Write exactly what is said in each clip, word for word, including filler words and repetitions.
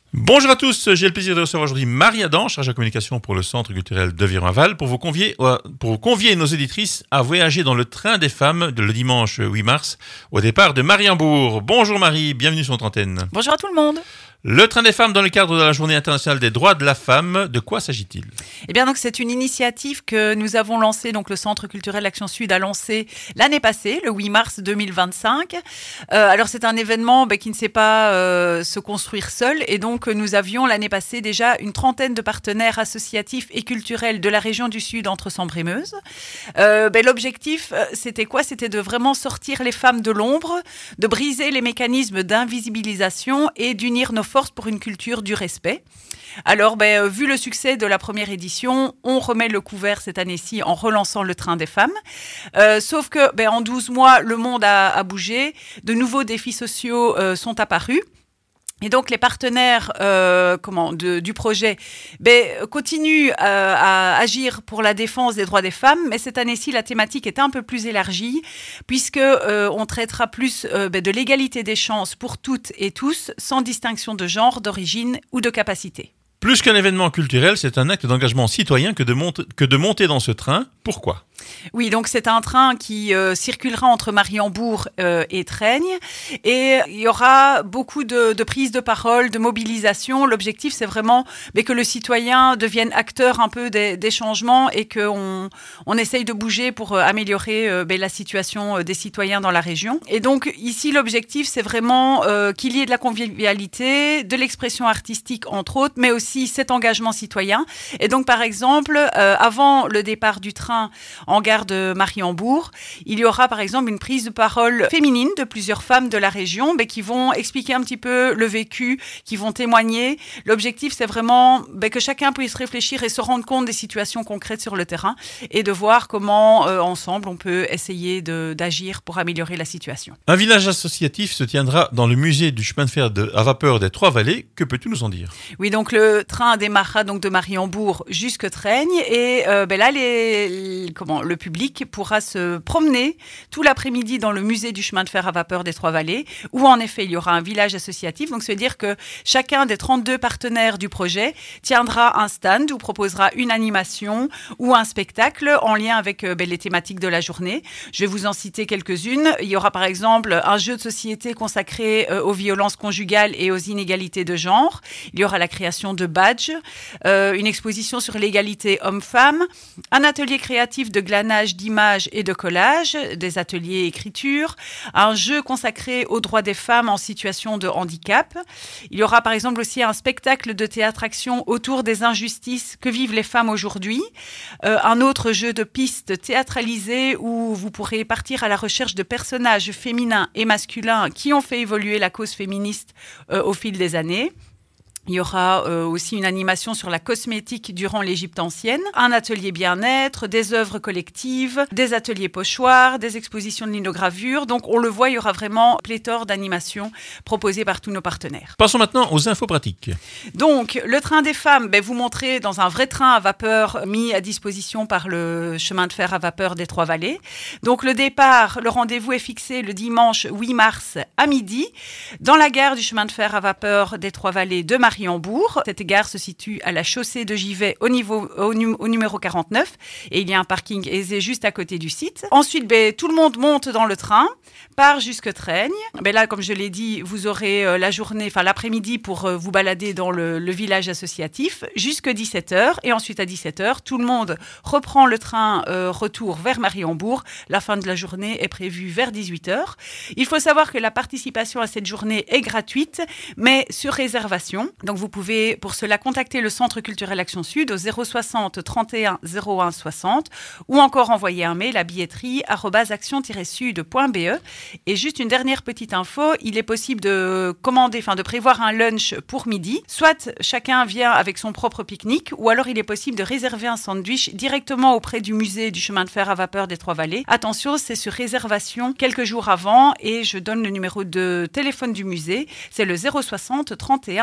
Bonjour à tous, j'ai le plaisir de recevoir aujourd'hui Marie Adam, chargée de communication pour le Centre culturel de Viron-Aval, pour vous convier, euh, pour vous convier nos éditrices à voyager dans le train des femmes de le dimanche huit mars au départ de Mariembourg. Bonjour Marie, bienvenue sur notre antenne. Bonjour à tout le monde. Le train des femmes dans le cadre de la Journée internationale des droits de la femme, de quoi s'agit-il ? Eh bien, donc, c'est une initiative que nous avons lancée, donc le Centre culturel Action Sud a lancé l'année passée, le huit mars deux mille vingt-cinq. Euh, alors, c'est un événement bah, qui ne sait pas euh, se construire seul, et donc nous avions l'année passée déjà une trentaine de partenaires associatifs et culturels de la région du Sud entre Sambre et Meuse. Euh, bah, l'objectif, c'était quoi ? C'était de vraiment sortir les femmes de l'ombre, de briser les mécanismes d'invisibilisation et d'unir nos force pour une culture du respect. Alors, ben, vu le succès de la première édition, on remet le couvert cette année-ci en relançant le train des femmes. Euh, sauf que, ben, en douze mois, le monde a, a bougé. De nouveaux défis sociaux euh, sont apparus. Et donc, les partenaires euh, comment, de, du projet ben, continuent euh, à agir pour la défense des droits des femmes, mais cette année-ci, la thématique est un peu plus élargie, puisque euh, on traitera plus euh, ben, de l'égalité des chances pour toutes et tous, sans distinction de genre, d'origine ou de capacité. Plus qu'un événement culturel, c'est un acte d'engagement citoyen que de, monte, que de monter dans ce train. Pourquoi ? Oui, donc c'est un train qui euh, circulera entre Mariembourg euh, et Traigne, et il y aura beaucoup de, de prises de parole, de mobilisation. L'objectif, c'est vraiment mais que le citoyen devienne acteur un peu des, des changements et qu'on on essaye de bouger pour euh, améliorer euh, ben, la situation euh, des citoyens dans la région. Et donc ici, l'objectif, c'est vraiment euh, qu'il y ait de la convivialité, de l'expression artistique entre autres, mais aussi cet engagement citoyen. Et donc par exemple, euh, avant le départ du train en gare de Mariembourg, il y aura par exemple une prise de parole féminine de plusieurs femmes de la région mais qui vont expliquer un petit peu le vécu, qui vont témoigner. L'objectif, c'est vraiment ben, que chacun puisse réfléchir et se rendre compte des situations concrètes sur le terrain et de voir comment, euh, ensemble, on peut essayer de, d'agir pour améliorer la situation. Un village associatif se tiendra dans le musée du chemin de fer de, à vapeur des Trois-Vallées. Que peux-tu nous en dire ? Oui, donc le train démarrera donc de Mariembourg jusque Traigne et euh, ben là, les, les, comment, le public pourra se promener tout l'après-midi dans le musée du chemin de fer à vapeur des Trois-Vallées où en effet il y aura un village associatif. Donc ça veut dire que chacun des trente-deux partenaires du projet tiendra un stand ou proposera une animation ou un spectacle en lien avec euh, ben, les thématiques de la journée. Je vais vous en citer quelques-unes. Il y aura par exemple un jeu de société consacré euh, aux violences conjugales et aux inégalités de genre. Il y aura la création de badges, euh, une exposition sur l'égalité homme-femme, un atelier créatif de glanage d'images et de collage, des ateliers écriture, un jeu consacré aux droits des femmes en situation de handicap. Il y aura par exemple aussi un spectacle de théâtre-action autour des injustices que vivent les femmes aujourd'hui, euh, un autre jeu de pistes théâtralisé où vous pourrez partir à la recherche de personnages féminins et masculins qui ont fait évoluer la cause féministe euh, au fil des années. Il y aura euh, aussi une animation sur la cosmétique durant l'Égypte ancienne, un atelier bien-être, des œuvres collectives, des ateliers pochoirs, des expositions de linogravure. Donc on le voit, il y aura vraiment pléthore d'animations proposées par tous nos partenaires. Passons maintenant aux infos pratiques. Donc le train des femmes, ben, vous montrez dans un vrai train à vapeur mis à disposition par le chemin de fer à vapeur des Trois-Vallées. Donc le départ, le rendez-vous est fixé le dimanche huit mars à midi dans la gare du chemin de fer à vapeur des Trois-Vallées de Mariembourg. Cette gare se situe à la chaussée de Givet au, niveau, au, num- au numéro quarante-neuf et il y a un parking aisé juste à côté du site. Ensuite, ben, tout le monde monte dans le train, part jusque Traigne. Ben là, comme je l'ai dit, vous aurez euh, la journée, enfin l'après-midi pour euh, vous balader dans le, le village associatif jusqu'à dix-sept heures et ensuite à dix-sept heures, tout le monde reprend le train euh, retour vers Mariembourg. La fin de la journée est prévue vers dix-huit heures. Il faut savoir que la participation à cette journée est gratuite, mais sur réservation. Donc vous pouvez pour cela contacter le Centre culturel Action Sud au zéro soixante trente et un zéro un soixante ou encore envoyer un mail à billetterie arobase action tiret sud point b e. Et juste une dernière petite info, il est possible de commander, enfin de prévoir un lunch pour midi. Soit chacun vient avec son propre pique-nique ou alors il est possible de réserver un sandwich directement auprès du musée du chemin de fer à vapeur des Trois-Vallées. Attention, c'est sur réservation quelques jours avant et je donne le numéro de téléphone du musée. C'est le zéro soixante trente et un seize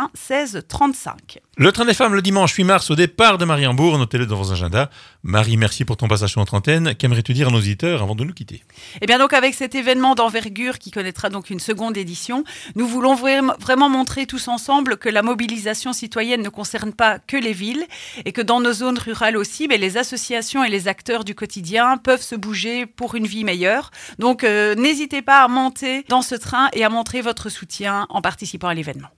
treize trente-cinq. Le train des femmes le dimanche huit mars au départ de Mariembourg, notez-le dans vos agendas. Marie, merci pour ton passage sur notre antenne. Qu'aimerais-tu dire à nos auditeurs avant de nous quitter? Eh bien donc avec cet événement d'envergure qui connaîtra donc une seconde édition, nous voulons vraiment montrer tous ensemble que la mobilisation citoyenne ne concerne pas que les villes et que dans nos zones rurales aussi, mais les associations et les acteurs du quotidien peuvent se bouger pour une vie meilleure. Donc euh, n'hésitez pas à monter dans ce train et à montrer votre soutien en participant à l'événement.